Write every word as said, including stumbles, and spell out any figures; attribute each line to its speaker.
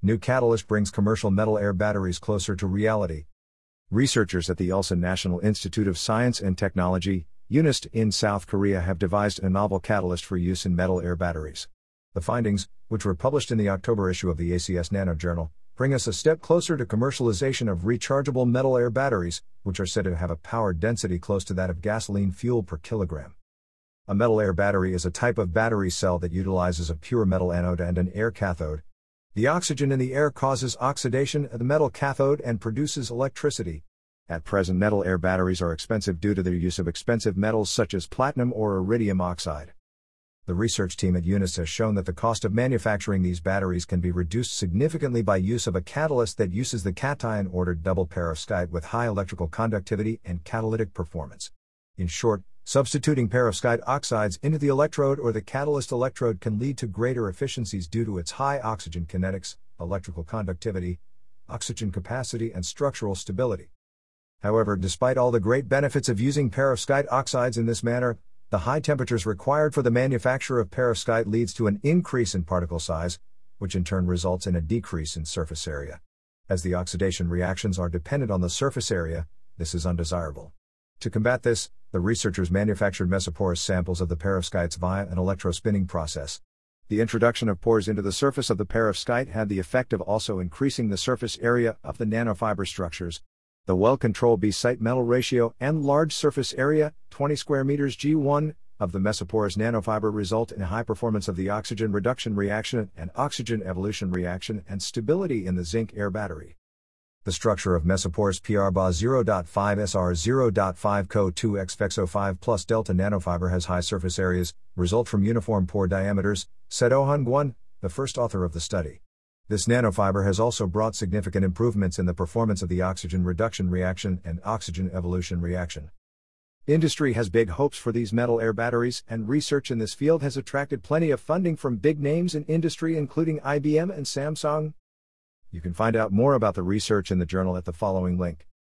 Speaker 1: New catalyst brings commercial metal air batteries closer to reality. Researchers at the Ulsan National Institute of Science and Technology, UNIST, in South Korea have devised a novel catalyst for use in metal air batteries. The findings, which were published in the October issue of the A C S Nano Journal, bring us a step closer to commercialization of rechargeable metal air batteries, which are said to have a power density close to that of gasoline fuel per kilogram. A metal air battery is a type of battery cell that utilizes a pure metal anode and an air cathode. The oxygen in the air causes oxidation at the metal cathode and produces electricity. At present, metal air batteries are expensive due to their use of expensive metals such as platinum or iridium oxide. The research team at UNIST has shown that the cost of manufacturing these batteries can be reduced significantly by use of a catalyst that uses the cation-ordered double perovskite with high electrical conductivity and catalytic performance. In short, substituting perovskite oxides into the electrode or the catalyst electrode can lead to greater efficiencies due to its high oxygen kinetics, electrical conductivity, oxygen capacity, and structural stability. However, despite all the great benefits of using perovskite oxides in this manner, the high temperatures required for the manufacture of perovskite leads to an increase in particle size, which in turn results in a decrease in surface area. As the oxidation reactions are dependent on the surface area, this is undesirable. To combat this, the researchers manufactured mesoporous samples of the perovskites via an electrospinning process. The introduction of pores into the surface of the perovskite had the effect of also increasing the surface area of the nanofiber structures. The well-controlled B-site metal ratio and large surface area, twenty square meters G one, of the mesoporous nanofiber result in high performance of the oxygen reduction reaction and oxygen evolution reaction and stability in the zinc air battery. The structure of mesoporous P R B A zero point five S R zero point five C O two X F E X O five plus delta nanofiber has high surface areas, result from uniform pore diameters, said Oh Hung-kwon, the first author of the study. This nanofiber has also brought significant improvements in the performance of the oxygen reduction reaction and oxygen evolution reaction. Industry has big hopes for these metal air batteries, and research in this field has attracted plenty of funding from big names in industry including I B M and Samsung. You can find out more about the research in the journal at the following link.